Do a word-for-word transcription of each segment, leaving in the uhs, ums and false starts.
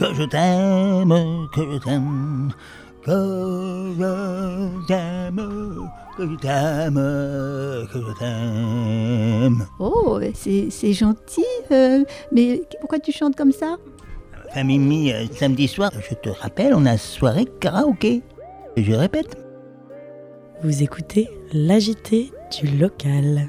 Que je t'aime, que je t'aime, que je t'aime, que je t'aime, que je t'aime. Oh, c'est, c'est gentil, euh, mais pourquoi tu chantes comme ça? Enfin Mimi, euh, samedi soir, je te rappelle, on a soirée karaoké. Je répète. Vous écoutez l'A J T du local.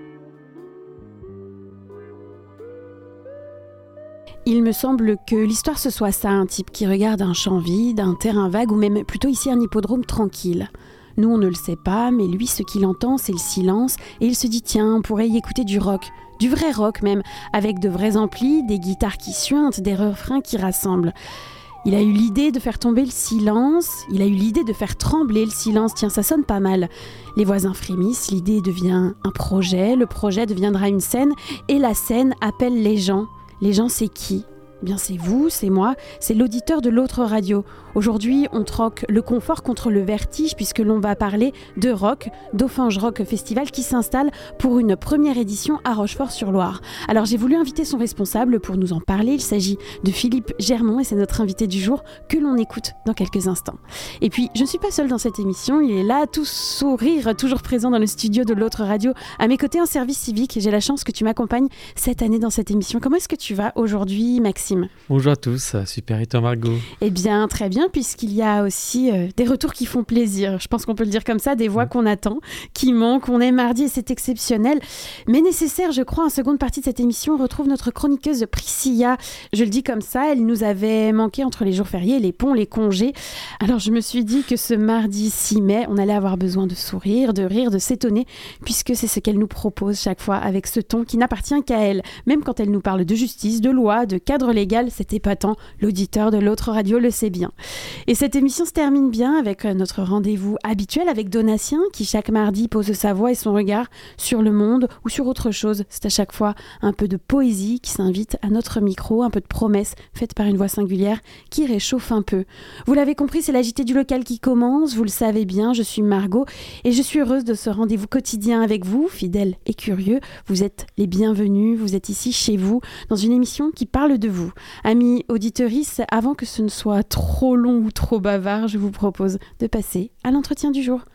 Il me semble que l'histoire ce soit ça, un type qui regarde un champ vide, un terrain vague ou même plutôt ici un hippodrome tranquille. Nous on ne le sait pas, mais lui ce qu'il entend c'est le silence et il se dit tiens on pourrait y écouter du rock, du vrai rock même, avec de vrais amplis, des guitares qui suintent, des refrains qui rassemblent. Il a eu l'idée de faire tomber le silence, il a eu l'idée de faire trembler le silence, tiens ça sonne pas mal. Les voisins frémissent, l'idée devient un projet, le projet deviendra une scène et la scène appelle les gens. Les gens, c'est qui ? Eh bien, c'est vous, c'est moi, c'est l'auditeur de l'autre radio. Aujourd'hui, on troque le confort contre le vertige puisque l'on va parler de rock, d'Offange Rock Festival qui s'installe pour une première édition à Rochefort-sur-Loire. Alors, j'ai voulu inviter son responsable pour nous en parler. Il s'agit de Philippe Germont et c'est notre invité du jour que l'on écoute dans quelques instants. Et puis, je ne suis pas seule dans cette émission. Il est là, tout sourire, toujours présent dans le studio de l'autre radio. À mes côtés, un service civique. J'ai la chance que tu m'accompagnes cette année dans cette émission. Comment est-ce que tu vas aujourd'hui, Maxime ? Bonjour à tous, super, et toi Margot ? Eh bien, très bien, puisqu'il y a aussi euh, des retours qui font plaisir. Je pense qu'on peut le dire comme ça, des voix mmh. qu'on attend, qui manquent. On est mardi et c'est exceptionnel. Mais nécessaire, je crois, en seconde partie de cette émission, on retrouve notre chroniqueuse Priscilla. Je le dis comme ça, elle nous avait manqué entre les jours fériés, les ponts, les congés. Alors, je me suis dit que ce mardi six mai, on allait avoir besoin de sourire, de rire, de s'étonner, puisque c'est ce qu'elle nous propose chaque fois avec ce ton qui n'appartient qu'à elle. Même quand elle nous parle de justice, de loi, de cadre légal, c'est épatant, l'auditeur de l'autre radio le sait bien. Et cette émission se termine bien avec notre rendez-vous habituel avec Donatien qui chaque mardi pose sa voix et son regard sur le monde ou sur autre chose. C'est à chaque fois un peu de poésie qui s'invite à notre micro, un peu de promesses faites par une voix singulière qui réchauffe un peu. Vous l'avez compris, c'est l'A J T du local qui commence, vous le savez bien, je suis Margot et je suis heureuse de ce rendez-vous quotidien avec vous, fidèles et curieux. Vous êtes les bienvenus, vous êtes ici chez vous, dans une émission qui parle de vous. Amis auditrices, avant que ce ne soit trop long ou trop bavard, je vous propose de passer à l'entretien du jour.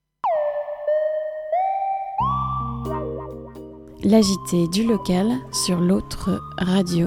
L'A J T du local sur l'autre radio.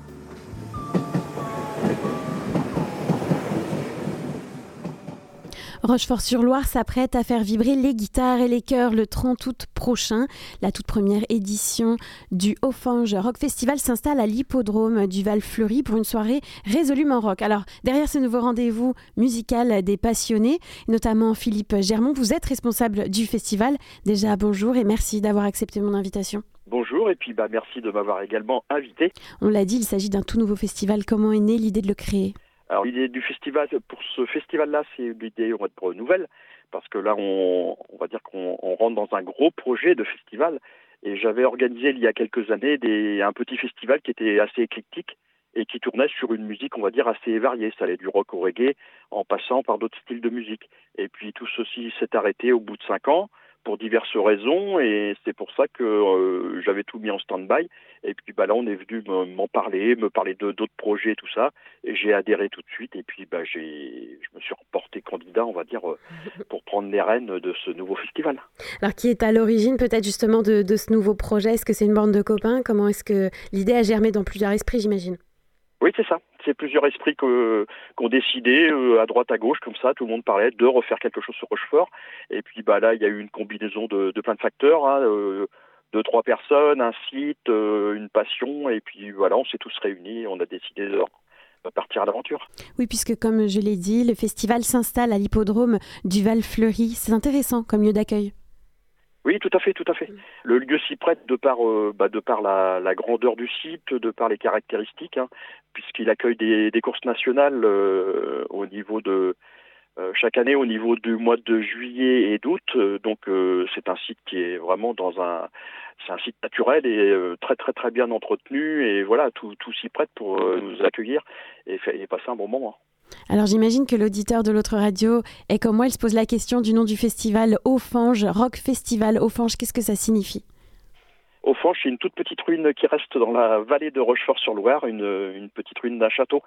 Rochefort-sur-Loire s'apprête à faire vibrer les guitares et les chœurs le trente août prochain. La toute première édition du Offange Rock Festival s'installe à l'hippodrome du Val-Fleury pour une soirée résolument rock. Alors, derrière ce nouveau rendez-vous musical des passionnés, notamment Philippe Germont, vous êtes responsable du festival. Déjà, bonjour et merci d'avoir accepté mon invitation. Bonjour et puis bah, merci de m'avoir également invité. On l'a dit, il s'agit d'un tout nouveau festival. Comment est née l'idée de le créer ? Alors l'idée du festival, pour ce festival-là, c'est une idée, on va dire, nouvelle, parce que là, on, on va dire qu'on on rentre dans un gros projet de festival. Et j'avais organisé il y a quelques années des, un petit festival qui était assez éclectique et qui tournait sur une musique, on va dire, assez variée. Ça allait du rock au reggae, en passant par d'autres styles de musique. Et puis tout ceci s'est arrêté au bout de cinq ans. Pour diverses raisons, et c'est pour ça que euh, j'avais tout mis en stand-by. Et puis bah, là, on est venu m'en parler, me parler de, d'autres projets, tout ça. Et j'ai adhéré tout de suite. Et puis bah, j'ai, je me suis reporté candidat, on va dire, euh, pour prendre les rênes de ce nouveau festival. Alors, qui est à l'origine peut-être justement de, de ce nouveau projet ? Est-ce que c'est une bande de copains ? Comment est-ce que l'idée a germé dans plusieurs esprits, j'imagine ? Oui, c'est ça. C'est plusieurs esprits que, qui ont décidé, euh, à droite, à gauche, comme ça, tout le monde parlait de refaire quelque chose sur Rochefort. Et puis bah, là, il y a eu une combinaison de, de plein de facteurs, hein, euh, deux, trois personnes, un site, euh, une passion. Et puis voilà, on s'est tous réunis et on a décidé de partir à l'aventure. Oui, puisque comme je l'ai dit, le festival s'installe à l'hippodrome du Val-Fleury. C'est intéressant comme lieu d'accueil. Oui, tout à fait, tout à fait. Le lieu s'y prête de par, euh, bah, de par la, la grandeur du site, de par les caractéristiques, hein, puisqu'il accueille des, des courses nationales euh, au niveau de euh, chaque année au niveau du mois de juillet et d'août. Euh, donc euh, c'est un site qui est vraiment dans un, c'est un site naturel et euh, très très très bien entretenu et voilà, tout tout s'y prête pour euh, nous accueillir et, fait, et passer un bon moment. Alors j'imagine que l'auditeur de l'autre radio est comme moi, il se pose la question du nom du festival Offange Rock Festival. Offange, qu'est-ce que ça signifie ? Offange, c'est une toute petite ruine qui reste dans la vallée de Rochefort-sur-Loire, une, une petite ruine d'un château.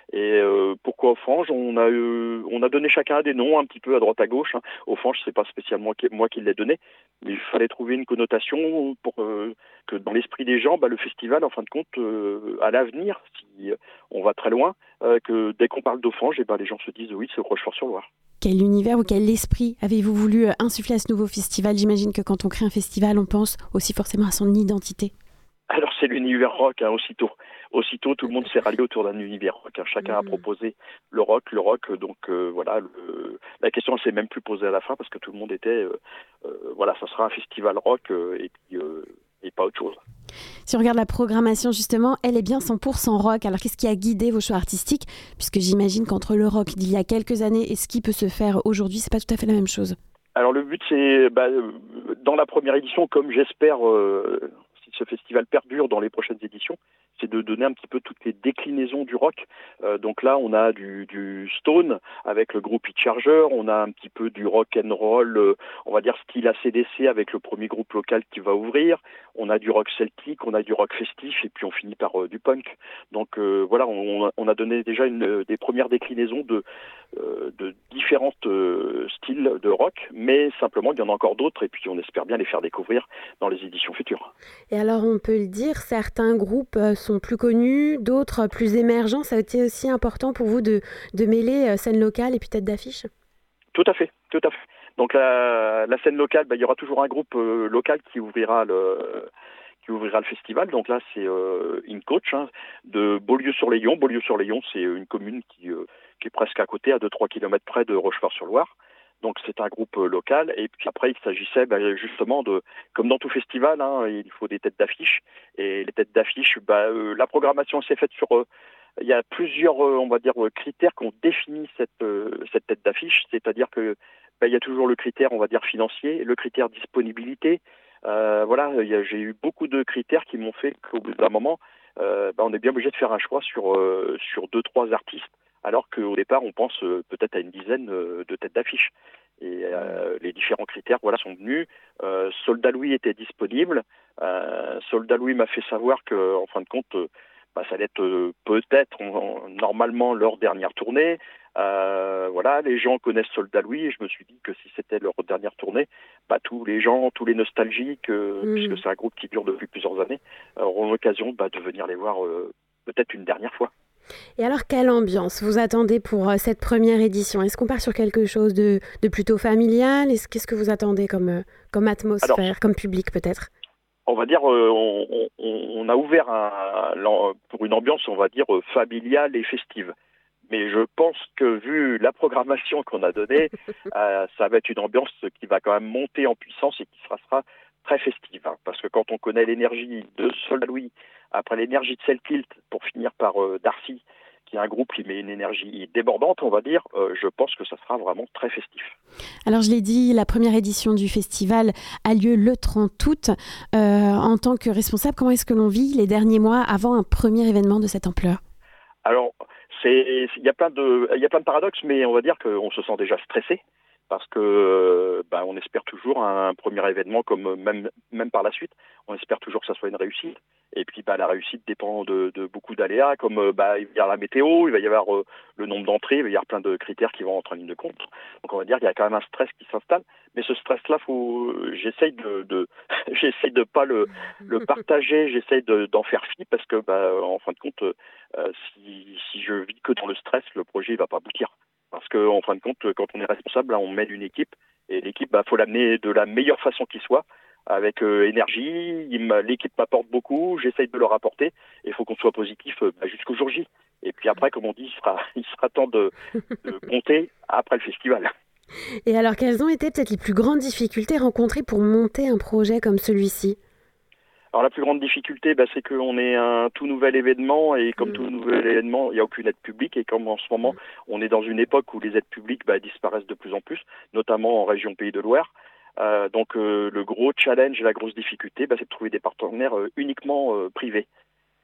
Et euh, pourquoi Offrange? On a euh, on a donné chacun des noms un petit peu à droite à gauche. Hein. Offrange, c'est pas spécialement moi qui l'ai donné, mais il fallait trouver une connotation pour euh, que dans l'esprit des gens, bah, le festival, en fin de compte, euh, à l'avenir, si on va très loin, euh, que dès qu'on parle d'Offrange, et bah, les gens se disent oui, c'est Rochefort-sur-Loire. Quel univers ou quel esprit avez-vous voulu insuffler à ce nouveau festival? J'imagine que quand on crée un festival, on pense aussi forcément à son identité. Alors c'est l'univers rock, hein, aussitôt. Aussitôt, tout le monde s'est rallié autour d'un univers rock. Hein. Chacun mmh. a proposé le rock, le rock. Donc euh, voilà, le, la question ne s'est même plus posée à la fin parce que tout le monde était, euh, euh, voilà, ça sera un festival rock euh, et puis euh, et pas autre chose. Si on regarde la programmation justement, elle est bien cent pour cent rock. Alors qu'est-ce qui a guidé vos choix artistiques? Puisque j'imagine qu'entre le rock d'il y a quelques années et ce qui peut se faire aujourd'hui, c'est pas tout à fait la même chose. Alors le but c'est, bah, dans la première édition, comme j'espère. Euh, ce festival perdure dans les prochaines éditions, c'est de donner un petit peu toutes les déclinaisons du rock. Euh, donc là, on a du, du Stone avec le groupe Heat Charger, on a un petit peu du rock and roll, euh, on va dire style A C D C avec le premier groupe local qui va ouvrir, on a du rock celtique, on a du rock festif et puis on finit par euh, du punk. Donc euh, voilà, on, on a donné déjà une, des premières déclinaisons de, euh, de différents euh, styles de rock, mais simplement il y en a encore d'autres et puis on espère bien les faire découvrir dans les éditions futures. Et alors on peut le dire, certains groupes sont plus connus, d'autres plus émergents. Ça a été aussi important pour vous de, de mêler scène locale et puis tête d'affiche? Tout à fait, tout à fait. Donc la, la scène locale, bah, il y aura toujours un groupe euh, local qui ouvrira le qui ouvrira le festival. Donc là c'est euh, InCoach hein, de Beaulieu-sur-Léon. Beaulieu-sur-Léon, c'est une commune qui, euh, qui est presque à côté, à deux à trois kilomètres près de Rochefort-sur-Loire. Donc c'est un groupe local et puis après il s'agissait bah, justement de, comme dans tout festival, hein, il faut des têtes d'affiche et les têtes d'affiche, bah, euh, la programmation s'est faite sur, euh, il y a plusieurs euh, on va dire critères qui ont défini cette euh, cette tête d'affiche, c'est-à-dire que bah, il y a toujours le critère on va dire financier, le critère disponibilité, euh, voilà, il y a, j'ai eu beaucoup de critères qui m'ont fait qu'au bout d'un moment, euh, bah, on est bien obligé de faire un choix sur euh, sur deux trois artistes. Alors qu'au départ, on pense euh, peut-être à une dizaine euh, de têtes d'affiche. Et euh, les différents critères voilà, sont venus. Euh, Soldat Louis était disponible. Euh, Soldat Louis m'a fait savoir qu'en fin de compte, euh, bah, ça allait être euh, peut-être en, en, normalement leur dernière tournée. Euh, voilà, les gens connaissent Soldat Louis et je me suis dit que si c'était leur dernière tournée, bah, tous les gens, tous les nostalgiques, euh, mmh. puisque c'est un groupe qui dure depuis plusieurs années, euh, auront l'occasion bah, de venir les voir euh, peut-être une dernière fois. Et alors, quelle ambiance vous attendez pour euh, cette première édition? Est-ce qu'on part sur quelque chose de, de plutôt familial? Est-ce, qu'est-ce que vous attendez comme, euh, comme atmosphère, alors, comme public peut-être? On va dire, euh, on, on, on a ouvert un, pour une ambiance, on va dire, familiale et festive. Mais je pense que vu la programmation qu'on a donnée, euh, ça va être une ambiance qui va quand même monter en puissance et qui sera, sera très festive. Hein, parce que quand on connaît l'énergie de Soldat Louis, après l'énergie de Selkilt, pour finir par euh, Darcy, qui est un groupe qui met une énergie débordante, on va dire, euh, je pense que ça sera vraiment très festif. Alors je l'ai dit, la première édition du festival a lieu le trente août. Euh, en tant que responsable, comment est-ce que l'on vit les derniers mois avant un premier événement de cette ampleur? Alors, c'est, il y a plein de, il y a plein de paradoxes, mais on va dire qu'on se sent déjà stressé. Parce que bah, on espère toujours un premier événement comme même même par la suite, on espère toujours que ça soit une réussite. Et puis bah, la réussite dépend de, de beaucoup d'aléas, comme bah, il va y avoir la météo, il va y avoir euh, le nombre d'entrées, il va y avoir plein de critères qui vont entrer en ligne de compte. Donc on va dire qu'il y a quand même un stress qui s'installe. Mais ce stress-là, faut, j'essaye de, de j'essaye de pas le, le partager, j'essaye de, d'en faire fi parce que bah, en fin de compte, euh, si, si je vis que dans le stress, le projet il va pas aboutir. Parce qu'en en fin de compte, quand on est responsable, là, on mène une équipe et l'équipe, bah, faut l'amener de la meilleure façon qui soit, avec euh, énergie. Il l'équipe m'apporte beaucoup, j'essaye de leur apporter et il faut qu'on soit positif euh, bah, jusqu'au jour J. Et puis après, comme on dit, il sera, il sera temps de, de compter après le festival. Et alors, quelles ont été peut-être les plus grandes difficultés rencontrées pour monter un projet comme celui-ci ? Alors la plus grande difficulté, bah, c'est qu'on est un tout nouvel événement et comme mmh. tout nouvel événement, il n'y a aucune aide publique et comme en ce moment, on est dans une époque où les aides publiques bah, disparaissent de plus en plus, notamment en région Pays de Loire. Euh, donc euh, le gros challenge et la grosse difficulté, bah, c'est de trouver des partenaires euh, uniquement euh, privés.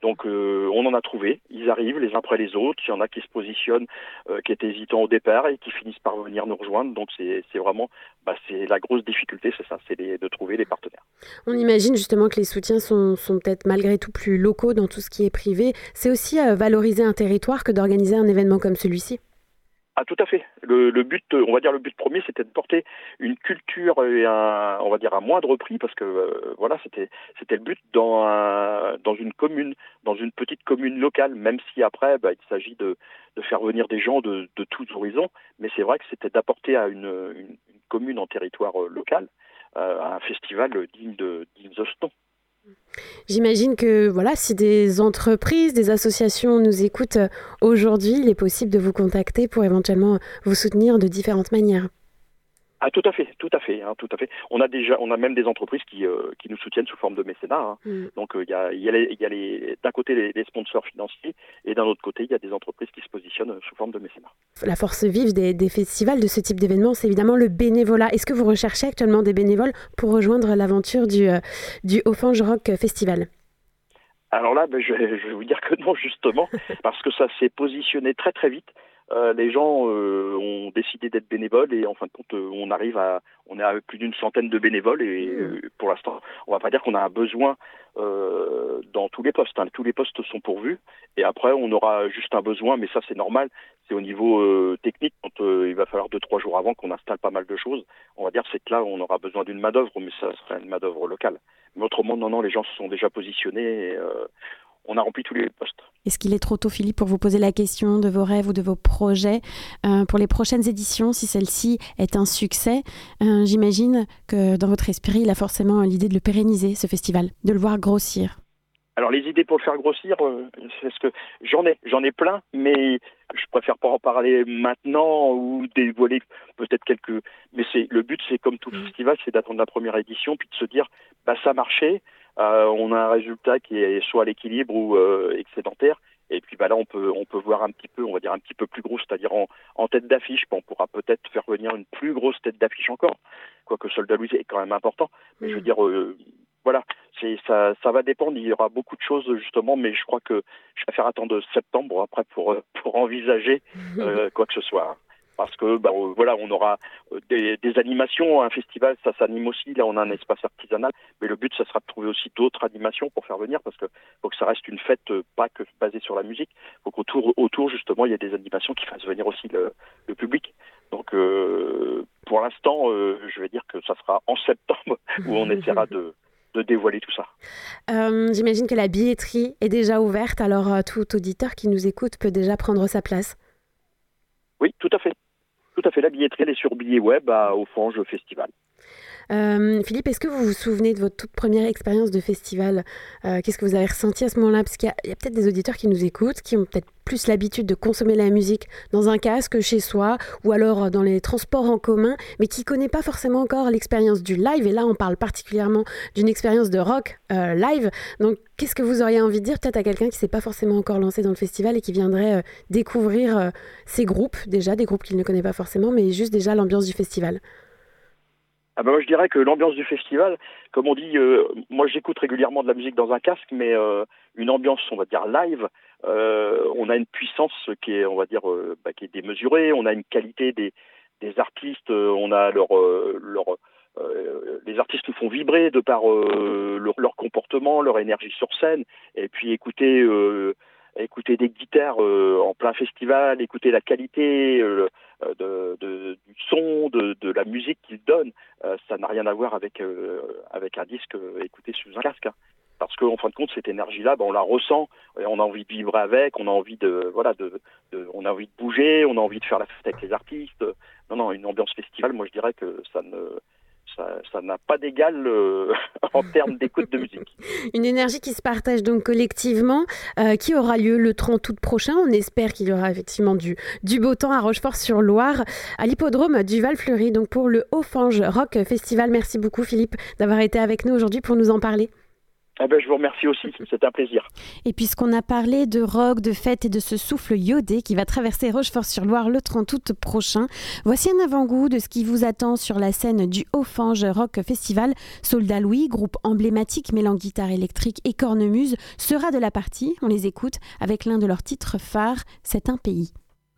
Donc euh, on en a trouvé, ils arrivent les uns après les autres, il y en a qui se positionnent, euh, qui étaient hésitants au départ et qui finissent par venir nous rejoindre. Donc c'est, c'est vraiment, bah, c'est la grosse difficulté, c'est ça, c'est les, de trouver les partenaires. On imagine justement que les soutiens sont, sont peut-être malgré tout plus locaux dans tout ce qui est privé. C'est aussi euh, valoriser un territoire que d'organiser un événement comme celui-ci. Ah, tout à fait. Le, le but, on va dire le but premier, c'était de porter une culture et un, on va dire un moindre prix, parce que euh, voilà, c'était c'était le but dans un, dans une commune, dans une petite commune locale, même si après, bah, il s'agit de, de faire venir des gens de, de tous horizons, mais c'est vrai que c'était d'apporter à une, une, une commune en territoire euh, local euh, un festival digne de digne de ce nom. J'imagine que voilà, si des entreprises, des associations nous écoutent aujourd'hui, il est possible de vous contacter pour éventuellement vous soutenir de différentes manières. Ah, tout à fait, tout à fait, hein, tout à fait. On a déjà, on a même des entreprises qui euh, qui nous soutiennent sous forme de mécénat. Hein. Mm. Donc il euh, y a il y a les il y a les d'un côté les, les sponsors financiers et d'un autre côté il y a des entreprises qui se positionnent sous forme de mécénat. La force vive des, des festivals de ce type d'événements, c'est évidemment le bénévolat. Est-ce que vous recherchez actuellement des bénévoles pour rejoindre l'aventure du euh, du Haut-Fange Rock Festival? Alors là, ben, je, je vais vous dire que non, justement, parce que ça s'est positionné très très vite. Euh, les gens euh, ont décidé d'être bénévoles et en fin de compte, euh, on arrive à, on est à plus d'une centaine de bénévoles et euh, pour l'instant, on va pas dire qu'on a un besoin euh, dans tous les postes. Hein. Tous les postes sont pourvus et après, on aura juste un besoin, mais ça c'est normal. C'est au niveau euh, technique, quand euh, il va falloir deux trois jours avant qu'on installe pas mal de choses. On va dire c'est que là, on aura besoin d'une main d'œuvre, mais ça sera une main d'œuvre locale. Mais autrement, non, non, les gens se sont déjà positionnés. Et, euh, on a rempli tous les postes. Est-ce qu'il est trop tôt, Philippe, pour vous poser la question de vos rêves ou de vos projets euh, pour les prochaines éditions, si celle-ci est un succès? euh, J'imagine que dans votre esprit, il a forcément l'idée de le pérenniser, ce festival, de le voir grossir. Alors les idées pour le faire grossir, euh, c'est ce que j'en ai, j'en ai plein, mais je préfère pas en parler maintenant ou dévoiler peut-être quelques. Mais c'est le but, c'est comme tout le mmh. festival, c'est d'attendre la première édition puis de se dire, bah ça marchait. Euh, on a un résultat qui est soit à l'équilibre ou euh, excédentaire, et puis bah là on peut on peut voir un petit peu, on va dire un petit peu plus gros, c'est-à-dire en, en tête d'affiche. On pourra peut-être faire venir une plus grosse tête d'affiche encore, quoique Soldat Louis est quand même important. Mais mmh. je veux dire, euh, voilà, c'est ça ça va dépendre. Il y aura beaucoup de choses justement, mais je crois que je préfère attendre septembre après pour pour envisager euh, quoi que ce soit. Parce que bah, voilà, on aura des, des animations, un festival, ça s'anime aussi. Là, on a un espace artisanal, mais le but, ça sera de trouver aussi d'autres animations pour faire venir, parce que faut que ça reste une fête pas que basée sur la musique. Faut qu'autour, autour justement, il y ait des animations qui fassent venir aussi le, le public. Donc, euh, pour l'instant, euh, je vais dire que ça sera en septembre où on essaiera de de dévoiler tout ça. Euh, j'imagine que la billetterie est déjà ouverte, alors euh, tout auditeur qui nous écoute peut déjà prendre sa place. Oui, tout à fait. Tout à fait, la billetterie, elle est sur billet web à Haut-Fange Festival. Euh, Philippe, est-ce que vous vous souvenez de votre toute première expérience de festival? euh, Qu'est-ce que vous avez ressenti à ce moment-là? Parce qu'il y a, il y a peut-être des auditeurs qui nous écoutent, qui ont peut-être plus l'habitude de consommer la musique dans un casque chez soi, ou alors dans les transports en commun, mais qui ne connaissent pas forcément encore l'expérience du live. Et là, on parle particulièrement d'une expérience de rock euh, live. Donc, qu'est-ce que vous auriez envie de dire peut-être à quelqu'un qui ne s'est pas forcément encore lancé dans le festival et qui viendrait euh, découvrir euh, ces groupes, déjà, des groupes qu'il ne connaît pas forcément, mais juste déjà l'ambiance du festival? Ah ben moi je dirais que l'ambiance du festival, comme on dit, euh, moi j'écoute régulièrement de la musique dans un casque, mais euh, une ambiance, on va dire live, euh, on a une puissance qui est, on va dire, euh, bah, qui est démesurée, on a une qualité des, des artistes, euh, on a leur, euh, leur euh, les artistes nous font vibrer de par euh, leur, leur comportement, leur énergie sur scène, et puis écouter euh, écouter des guitares euh, en plein festival, écouter la qualité euh, de, de, du son, de, de la musique qu'ils donnent, euh, ça n'a rien à voir avec, euh, avec un disque écouté sous un casque. Hein. Parce qu'en fin de compte, cette énergie-là, ben, on la ressent, et on a envie de vibrer avec, on a envie de, voilà, de, de, on a envie de bouger, on a envie de faire la fête avec les artistes. Non, non, une ambiance festivale, moi je dirais que ça ne... Ça, ça n'a pas d'égal euh, en termes d'écoute de musique. Une énergie qui se partage donc collectivement, euh, qui aura lieu le trente août prochain. On espère qu'il y aura effectivement du, du beau temps à Rochefort-sur-Loire, à l'hippodrome du Val-Fleury, donc pour le Haut-Fange Rock Festival. Merci beaucoup Philippe d'avoir été avec nous aujourd'hui pour nous en parler. Eh ben, je vous remercie aussi, c'est un plaisir. Et puisqu'on a parlé de rock, de fête et de ce souffle iodé qui va traverser Rochefort-sur-Loire le trente août prochain, voici un avant-goût de ce qui vous attend sur la scène du Haut-Fange Rock Festival. Soldat Louis, groupe emblématique mêlant guitare électrique et cornemuse, sera de la partie. On les écoute avec l'un de leurs titres phares, C'est un pays.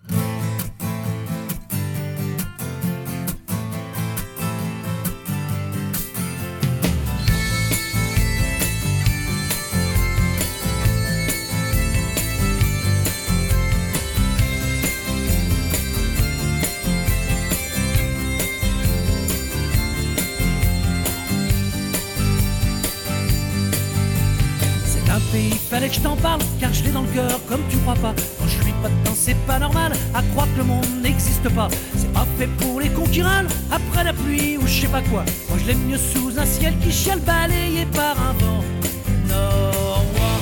Il fallait que je t'en parle, car je l'ai dans le cœur comme tu crois pas. Quand je suis pas dedans, c'est pas normal à croire que le monde n'existe pas. C'est pas fait pour les cons qui râlent après la pluie ou je sais pas quoi. Moi je l'aime mieux sous un ciel qui chiale balayé par un vent nord-ouest.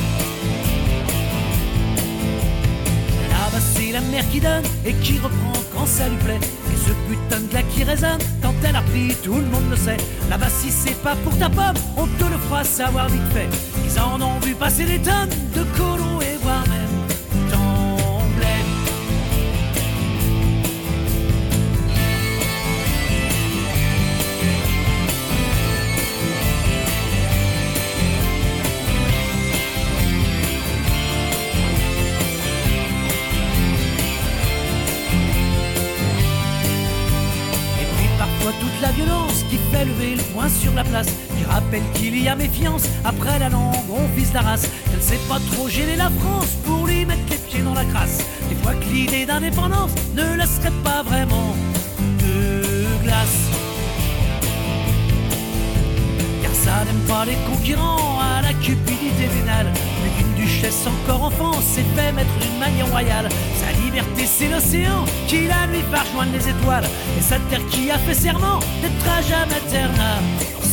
Là-bas c'est la mer qui donne et qui reprend quand ça lui plaît. Et ce putain de glas qui résonne quand elle a pris, tout le monde le sait. Là-bas si c'est pas pour ta pomme, on te le fera savoir vite fait. Ils en ont vu passer des tonnes de colons et voire même d'emblèmes. Et puis parfois toute la violence qui fait lever le poing sur la place, qui rappelle qu'il y a méfiance après la langue, on vise la race. Elle sait pas trop gêner la France pour lui mettre les pieds dans la crasse. Des fois que l'idée d'indépendance ne laisserait pas vraiment de glace. Car ça n'aime pas les concurrents à la cupidité vénale. Mais qu'une duchesse encore enfant s'est fait mettre d'une manière royale. Sa liberté c'est l'océan qui la nuit va rejoindre les étoiles. Et sa terre qui a fait serment d'être à jamais internationale.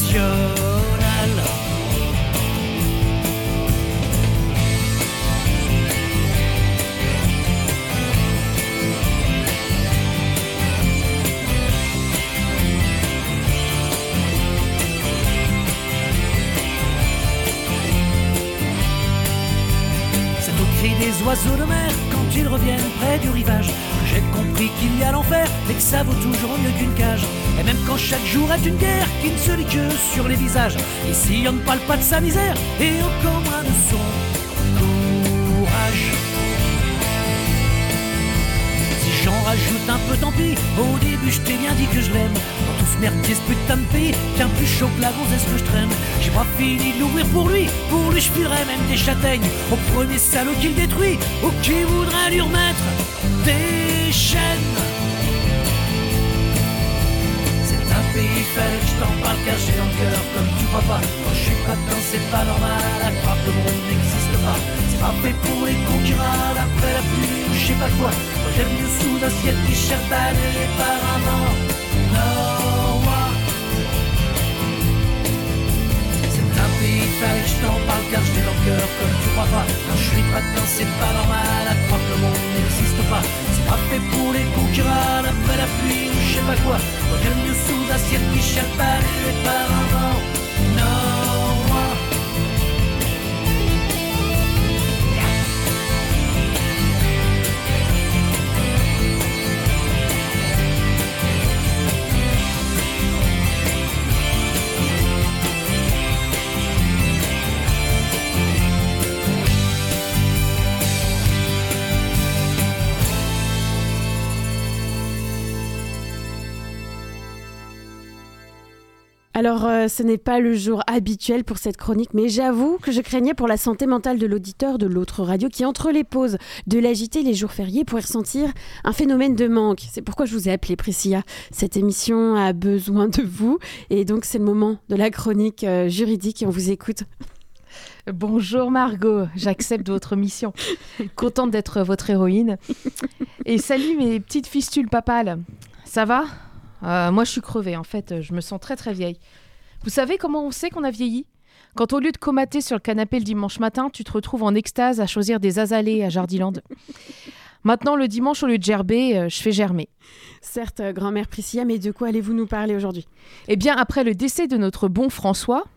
C'est au cri des oiseaux de mer quand ils reviennent près du rivage que j'ai compris qu'il y a l'enfer et que ça vaut toujours mieux qu'une cage. Et même quand chaque jour est une guerre qui ne se lit que sur les visages, ici on ne parle pas de sa misère et encore moins de son courage. Si j'en rajoute un peu tant pis, au début je t'ai bien dit que je l'aime. Dans tout ce merdier, ce putain de pays, bien plus chaud que la gonzesse que je traîne. J'ai pas fini de l'ouvrir pour lui, pour lui je filerais même des châtaignes au premier salaud qui le détruit ou qui voudrait lui remettre des chaînes. Il fallait que je t'en parle car j'ai dans le cœur comme tu crois pas. Quand je suis pas dedans c'est pas normal à croire que le monde n'existe pas. C'est pas fait pour les cons qui râlent après la pluie ou je sais pas quoi. Moi j'aime mieux sous un ciel qui cherche balayé par un vent nord-ouest. C'est un pays, il fallait que je t'en parle car je l'ai dans le cœur comme tu crois pas. Quand je suis pas dedans c'est pas normal à croire que le monde n'existe pas. C'est pas fait pour les cons qui râlent après la pluie ou je sais pas quoi. Moi j'aime mieux sous un ciel qui cherche balayé par un vent nord-ouest. Alors, euh, ce n'est pas le jour habituel pour cette chronique, mais j'avoue que je craignais pour la santé mentale de l'auditeur de l'autre radio qui, entre les pauses de l'A J T et les jours fériés, pourrait ressentir un phénomène de manque. C'est pourquoi je vous ai appelé, Priscilla. Cette émission a besoin de vous et donc c'est le moment de la chronique euh, juridique et on vous écoute. Bonjour Margot, j'accepte votre mission. Contente d'être votre héroïne. Et salut mes petites fistules papales. Ça va ? Euh, moi, je suis crevée. En fait, je me sens très, très vieille. Vous savez comment on sait qu'on a vieilli ? Quand au lieu de comater sur le canapé le dimanche matin, tu te retrouves en extase à choisir des azalées à Jardiland. Maintenant, le dimanche, au lieu de gerber, euh, je fais germer. Certes, grand-mère Priscilla, mais de quoi allez-vous nous parler aujourd'hui ? Eh bien, après le décès de notre bon François,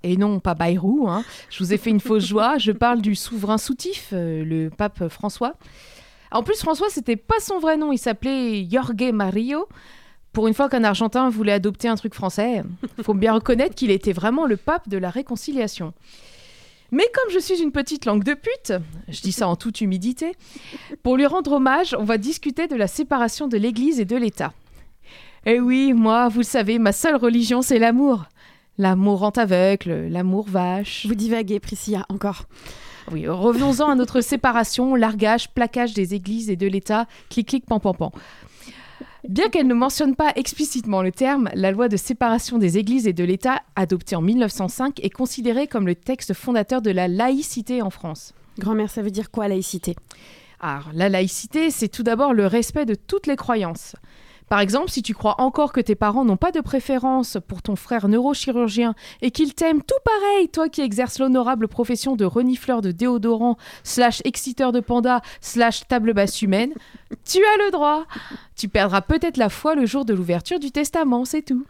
et non pas Bayrou. Hein. Je vous ai fait une fausse joie. Je parle du souverain soutif, euh, le pape François. En plus, François, c'était pas son vrai nom. Il s'appelait Jorge Mario. Pour une fois qu'un Argentin voulait adopter un truc français, il faut bien reconnaître qu'il était vraiment le pape de la réconciliation. Mais comme je suis une petite langue de pute, je dis ça en toute humilité, pour lui rendre hommage, on va discuter de la séparation de l'Église et de l'État. Et oui, moi, vous le savez, ma seule religion, c'est l'amour. L'amour rend aveugle, l'amour vache. Vous divaguez, Priscilla, encore. Oui, revenons-en à notre séparation, largage, plaquage des églises et de l'État, clic clic pan pan pan. Bien qu'elle ne mentionne pas explicitement le terme, la loi de séparation des églises et de l'État, adoptée en mille neuf cent cinq, est considérée comme le texte fondateur de la laïcité en France. Grand-mère, ça veut dire quoi, laïcité ? Alors, la laïcité, c'est tout d'abord le respect de toutes les croyances. Par exemple, si tu crois encore que tes parents n'ont pas de préférence pour ton frère neurochirurgien et qu'ils t'aiment tout pareil, toi qui exerces l'honorable profession de renifleur de déodorant, slash exciteur de panda, slash table basse humaine, tu as le droit. Tu perdras peut-être la foi le jour de l'ouverture du testament, c'est tout.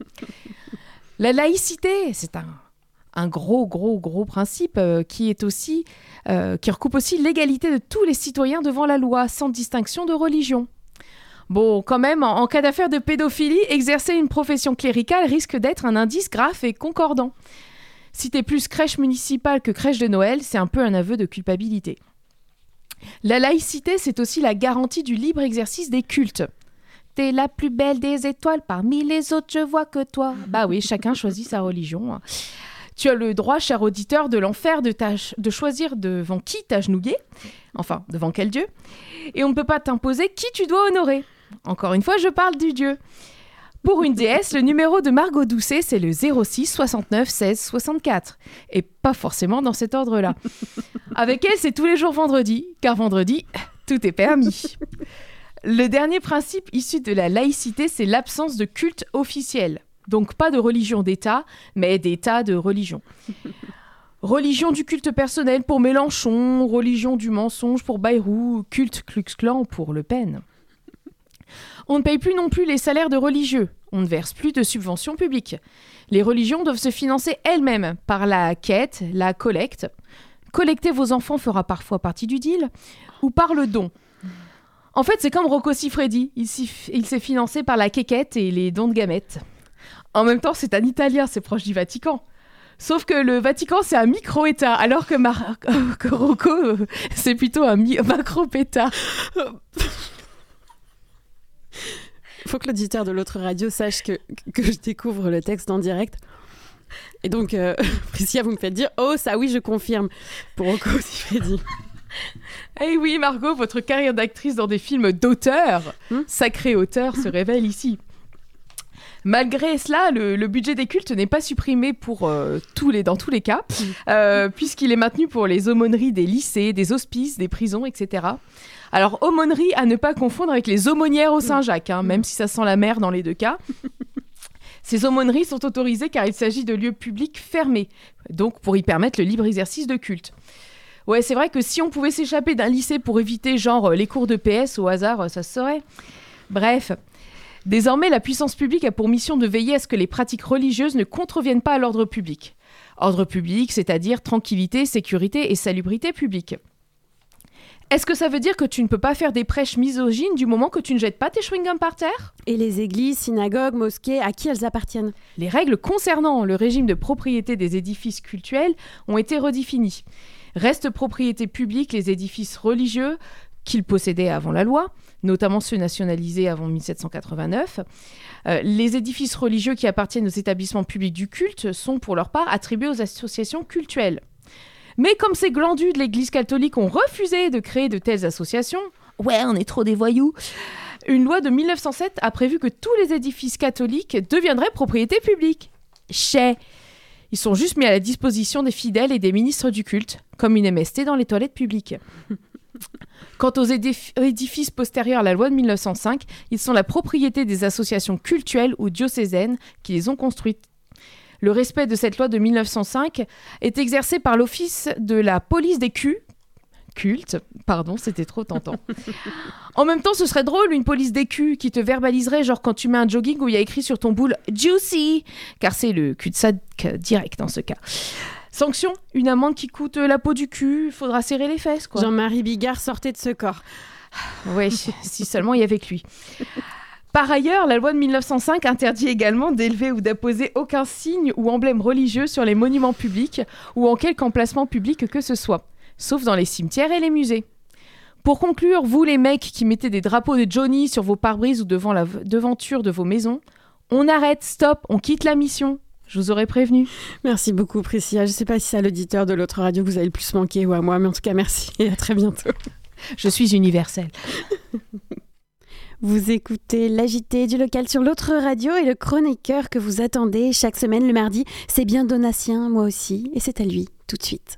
La laïcité, c'est un, un gros, gros, gros principe euh, qui est aussi, euh, qui recoupe aussi l'égalité de tous les citoyens devant la loi, sans distinction de religion. Bon, quand même, en, en cas d'affaire de pédophilie, exercer une profession cléricale risque d'être un indice grave et concordant. Si t'es plus crèche municipale que crèche de Noël, c'est un peu un aveu de culpabilité. La laïcité, c'est aussi la garantie du libre exercice des cultes. T'es la plus belle des étoiles, parmi les autres, je vois que toi. Bah oui, chacun choisit sa religion. Tu as le droit, cher auditeur, de l'enfer de, de choisir devant qui t'agenouiller, enfin, devant quel dieu, et on ne peut pas t'imposer qui tu dois honorer. Encore une fois, je parle du dieu. Pour une déesse, le numéro de Margot Doucet, c'est le zéro six soixante-neuf seize soixante-quatre. Et pas forcément dans cet ordre-là. Avec elle, c'est tous les jours vendredi, car vendredi, tout est permis. Le dernier principe issu de la laïcité, c'est l'absence de culte officiel. Donc pas de religion d'État, mais d'État de religion. Religion du culte personnel pour Mélenchon, religion du mensonge pour Bayrou, culte Klux Klan pour Le Pen. On ne paye plus non plus les salaires de religieux. On ne verse plus de subventions publiques. Les religions doivent se financer elles-mêmes par la quête, la collecte. Collecter vos enfants fera parfois partie du deal. Ou par le don. En fait, c'est comme Rocco Siffredi. Il, il s'est financé par la quéquette et les dons de gamètes. En même temps, c'est un Italien, c'est proche du Vatican. Sauf que le Vatican, c'est un micro-État, alors que, Mar- que Rocco, euh, c'est plutôt un mi- macro-Pétat. Il faut que l'auditeur de l'autre radio sache que, que je découvre le texte en direct. Et donc, euh, Priscilla, vous me faites dire « Oh, ça oui, je confirme » pour Rocco Siffredi. Eh oui, Margot, votre carrière d'actrice dans des films d'auteur, hmm sacré auteur, se révèle ici. Malgré cela, le, le budget des cultes n'est pas supprimé pour, euh, tous les, dans tous les cas, euh, puisqu'il est maintenu pour les aumôneries des lycées, des hospices, des prisons, et cetera. Alors, aumônerie à ne pas confondre avec les aumônières au Saint-Jacques, hein, même si ça sent la mer dans les deux cas. Ces aumôneries sont autorisées car il s'agit de lieux publics fermés, donc pour y permettre le libre exercice de culte. Ouais, c'est vrai que si on pouvait s'échapper d'un lycée pour éviter genre les cours de P S au hasard, ça se saurait. Bref, désormais la puissance publique a pour mission de veiller à ce que les pratiques religieuses ne contreviennent pas à l'ordre public. Ordre public, c'est-à-dire tranquillité, sécurité et salubrité publique. Est-ce que ça veut dire que tu ne peux pas faire des prêches misogynes du moment que tu ne jettes pas tes chewing-gums par terre ? Et les églises, synagogues, mosquées, à qui elles appartiennent ? Les règles concernant le régime de propriété des édifices cultuels ont été redéfinies. Restent propriété publique les édifices religieux qu'ils possédaient avant la loi, notamment ceux nationalisés avant dix-sept cent quatre-vingt-neuf. Euh, les édifices religieux qui appartiennent aux établissements publics du culte sont pour leur part attribués aux associations cultuelles. Mais comme ces glandus de l'Église catholique ont refusé de créer de telles associations, ouais, on est trop des voyous, une loi de mille neuf cent sept a prévu que tous les édifices catholiques deviendraient propriété publique. Chais. Ils sont juste mis à la disposition des fidèles et des ministres du culte, comme une M S T dans les toilettes publiques. Quant aux édif- édifices postérieurs à la loi de mille neuf cent cinq, ils sont la propriété des associations cultuelles ou diocésaines qui les ont construites. Le respect de cette loi de mille neuf cent cinq est exercé par l'Office de la police des culs, culte. Pardon, c'était trop tentant. En même temps, ce serait drôle, une police des culs qui te verbaliserait, genre quand tu mets un jogging où il y a écrit sur ton boule « Juicy », car c'est le cul-de-sac direct dans ce cas. Sanction, une amende qui coûte la peau du cul, faudra serrer les fesses, quoi. Jean-Marie Bigard sortait de ce corps. Oui, si seulement il y avait que lui. Par ailleurs, la loi de mille neuf cent cinq interdit également d'élever ou d'apposer aucun signe ou emblème religieux sur les monuments publics ou en quelque emplacement public que ce soit, sauf dans les cimetières et les musées. Pour conclure, vous les mecs qui mettez des drapeaux de Johnny sur vos pare-brises ou devant la devanture de vos maisons, on arrête, stop, on quitte la mission. Je vous aurais prévenu. Merci beaucoup, Priscilla. Je ne sais pas si c'est à l'auditeur de l'autre radio que vous avez le plus manqué ou à moi, mais en tout cas, merci et à très bientôt. Je suis universelle. Vous écoutez l'A J T du local sur l'autre radio et le chroniqueur que vous attendez chaque semaine le mardi, c'est bien Donatien, moi aussi, et c'est à lui tout de suite.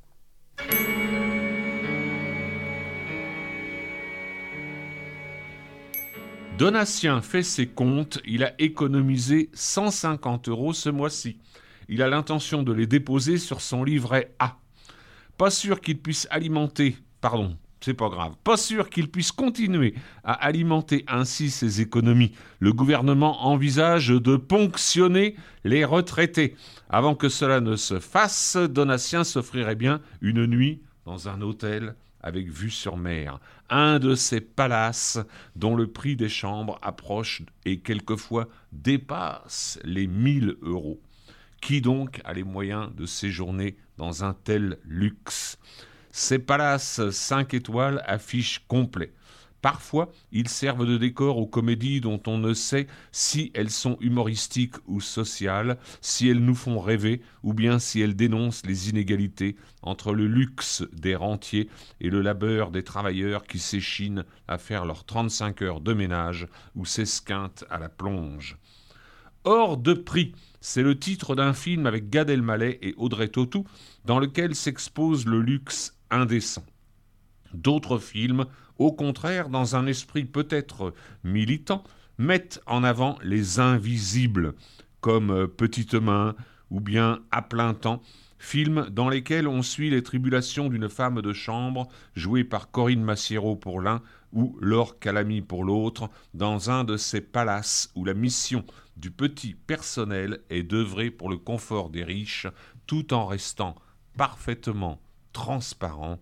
Donatien fait ses comptes, il a économisé cent cinquante euros ce mois-ci. Il a l'intention de les déposer sur son livret A. Pas sûr qu'il puisse alimenter, pardon, c'est pas grave, pas sûr qu'il puisse continuer à alimenter ainsi ses économies. Le gouvernement envisage de ponctionner les retraités. Avant que cela ne se fasse, Donatien s'offrirait bien une nuit dans un hôtel avec vue sur mer, un de ces palaces dont le prix des chambres approche et quelquefois dépasse les mille euros. Qui donc a les moyens de séjourner dans un tel luxe ? Ces palaces cinq étoiles affichent complet. Parfois, ils servent de décor aux comédies dont on ne sait si elles sont humoristiques ou sociales, si elles nous font rêver ou bien si elles dénoncent les inégalités entre le luxe des rentiers et le labeur des travailleurs qui s'échinent à faire leurs trente-cinq heures de ménage ou s'esquintent à la plonge. Hors de prix, c'est le titre d'un film avec Gad Elmaleh et Audrey Tautou dans lequel s'expose le luxe indécent. D'autres films, au contraire, dans un esprit peut-être militant, mettent en avant les invisibles, comme Petite Main ou bien À plein temps, films dans lesquels on suit les tribulations d'une femme de chambre, jouée par Corinne Massiero pour l'un ou Laure Calamy pour l'autre, dans un de ces palaces où la mission du petit personnel est d'œuvrer pour le confort des riches, tout en restant parfaitement transparent,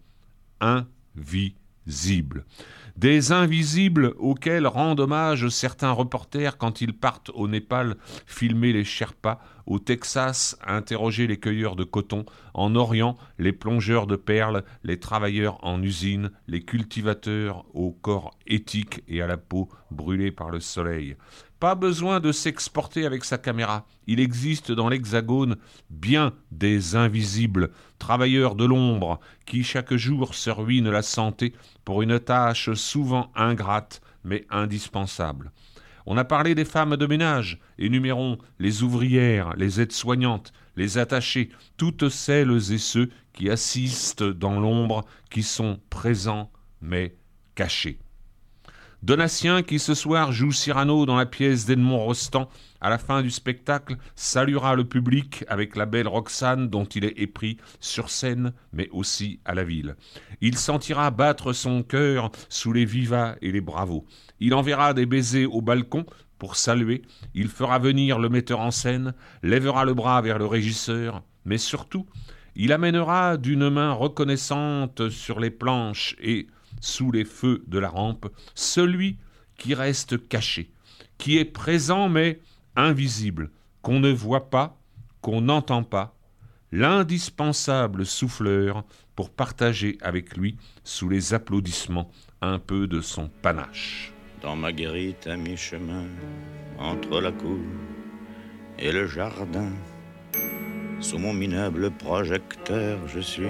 invisible. Des invisibles auxquels rendent hommage certains reporters quand ils partent au Népal filmer les Sherpas, au Texas interroger les cueilleurs de coton, en Orient les plongeurs de perles, les travailleurs en usine, les cultivateurs au corps éthique et à la peau brûlée par le soleil. Pas besoin de s'exporter avec sa caméra. Il existe dans l'Hexagone bien des invisibles, travailleurs de l'ombre, qui chaque jour se ruinent la santé pour une tâche souvent ingrate mais indispensable. On a parlé des femmes de ménage, énumérons les ouvrières, les aides-soignantes, les attachées, toutes celles et ceux qui assistent dans l'ombre, qui sont présents mais cachés. Donatien, qui ce soir joue Cyrano dans la pièce d'Edmond Rostand, à la fin du spectacle, saluera le public avec la belle Roxane dont il est épris sur scène, mais aussi à la ville. Il sentira battre son cœur sous les vivas et les bravos. Il enverra des baisers au balcon pour saluer. Il fera venir le metteur en scène, lèvera le bras vers le régisseur, mais surtout, il amènera d'une main reconnaissante sur les planches et sous les feux de la rampe, celui qui reste caché, qui est présent mais invisible, qu'on ne voit pas, qu'on n'entend pas, l'indispensable souffleur pour partager avec lui, sous les applaudissements, un peu de son panache. Dans ma guérite à mi-chemin, entre la cour et le jardin, sous mon minable projecteur, je suis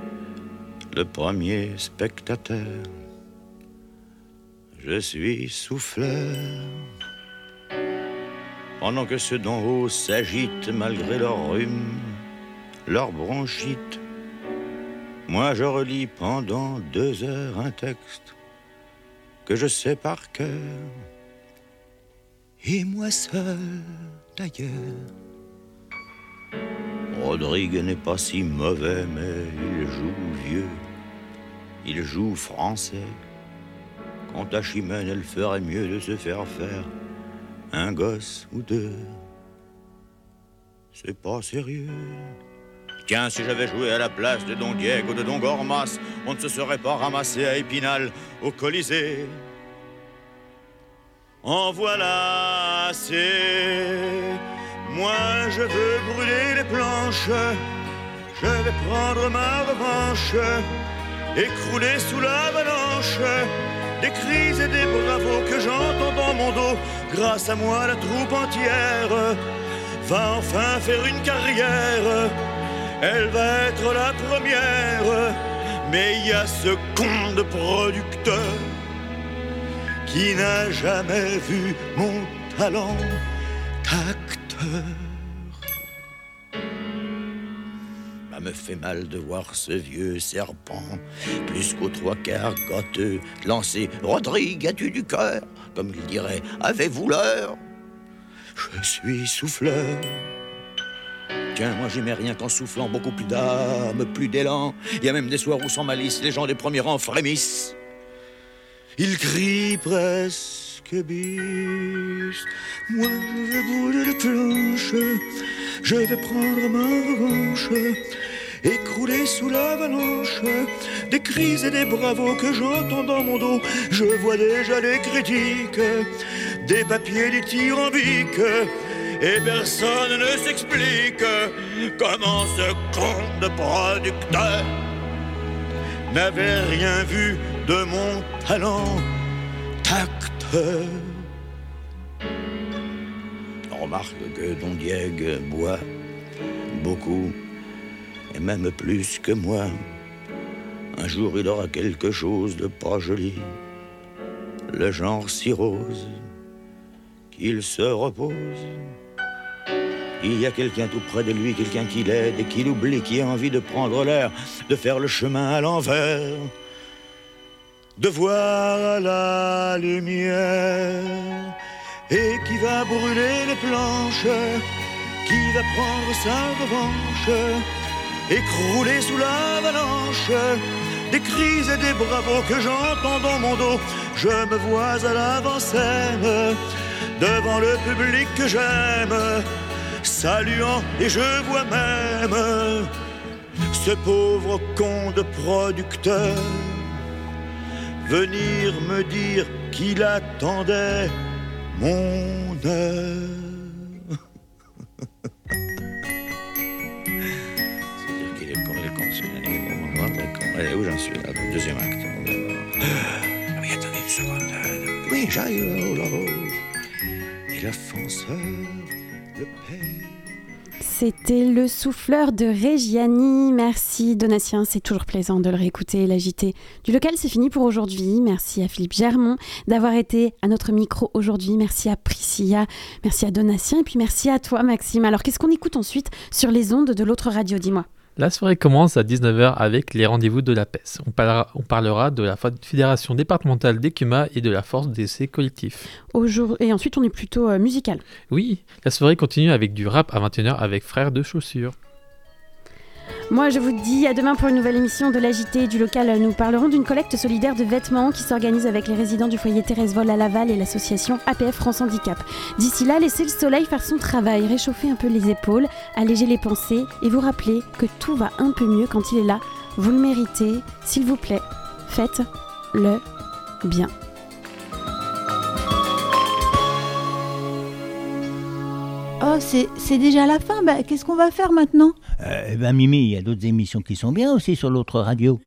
le premier spectateur. Je suis souffleur. Pendant que ceux d'en haut s'agitent malgré leur rhume, leur bronchite, moi je relis pendant deux heures un texte que je sais par cœur. Et moi seul d'ailleurs. Rodrigue n'est pas si mauvais, mais il joue vieux. il joue français. Quant à Chimène, elle ferait mieux de se faire faire un gosse ou deux. C'est pas sérieux. Tiens, si j'avais joué à la place de Don Diego, de Don Gormas, on ne se serait pas ramassé à Épinal, au Colisée. En voilà assez. Moi, je veux brûler les planches. Je vais prendre ma revanche, écrouler sous l'avalanche des cris et des bravos que j'entends dans mon dos. Grâce à moi, la troupe entière va enfin faire une carrière. Elle va être la première. Mais il y a ce con de producteur qui n'a jamais vu mon talent d'acteur. Ça me fait mal de voir ce vieux serpent, plus qu'aux trois quarts gâteux, lancer « Rodrigue, as-tu du cœur ?» Comme il dirait « Avez-vous l'heure ?» Je suis souffleur. Tiens, moi j'aimais rien qu'en soufflant, beaucoup plus d'âme, plus d'élan. Il y a même des soirs où sans malice, les gens des premiers rangs frémissent. Ils crient presque bis. Moi je vais brûler les planches, je vais prendre ma revanche, écrouler sous l'avalanche des cris et des bravos que j'entends dans mon dos. Je vois déjà les critiques, des papiers dithyrambiques, et personne ne s'explique comment ce con de producteur n'avait rien vu de mon talent d'acteur. On remarque que Don Diego boit beaucoup, et même plus que moi. Un jour il aura quelque chose de pas joli, le genre cirrhose, qu'il se repose. Il y a quelqu'un tout près de lui, quelqu'un qui l'aide et qui l'oublie, qui a envie de prendre l'air, de faire le chemin à l'envers, de voir la lumière, et qui va brûler les planches, qui va prendre sa revanche, écrouler sous l'avalanche des cris et des bravos que j'entends dans mon dos. Je me vois à l'avant-scène, devant le public que j'aime, saluant, et je vois même ce pauvre con de producteur venir me dire qu'il attendait mon heure. C'est-à-dire qu'il est con, il est con, il est con. Allez, où j'en suis là, le deuxième acte. Ah oui, attendez une seconde. Oui, j'arrive là-haut. Et l'offenseur, le père. C'était Le Souffleur de Reggiani. Merci Donatien, c'est toujours plaisant de le réécouter. L'A J T du local, c'est fini pour aujourd'hui. Merci à Philippe Germont d'avoir été à notre micro aujourd'hui. Merci à Priscilla, merci à Donatien et puis merci à toi Maxime. Alors qu'est-ce qu'on écoute ensuite sur les ondes de l'autre radio, dis-moi? La soirée commence à dix-neuf heures avec les rendez-vous de la P E S. On parlera, on parlera de la Fédération départementale d'Écuma et de la force d'essai collectif. Au jour... Et ensuite, on est plutôt euh, musical. Oui, la soirée continue avec du rap à vingt et une heures avec Frères de Chaussures. Moi, je vous dis à demain pour une nouvelle émission de l'A J T du local. Nous parlerons d'une collecte solidaire de vêtements qui s'organise avec les résidents du foyer Thérèse Vol à Laval et l'association A P F France Handicap. D'ici là, laissez le soleil faire son travail, réchauffez un peu les épaules, allégez les pensées et vous rappelez que tout va un peu mieux quand il est là. Vous le méritez, s'il vous plaît, faites-le bien. Oh, c'est, c'est déjà la fin. Bah, qu'est-ce qu'on va faire maintenant ? Euh, ben Mimi, il y a d'autres émissions qui sont bien aussi sur l'autre radio.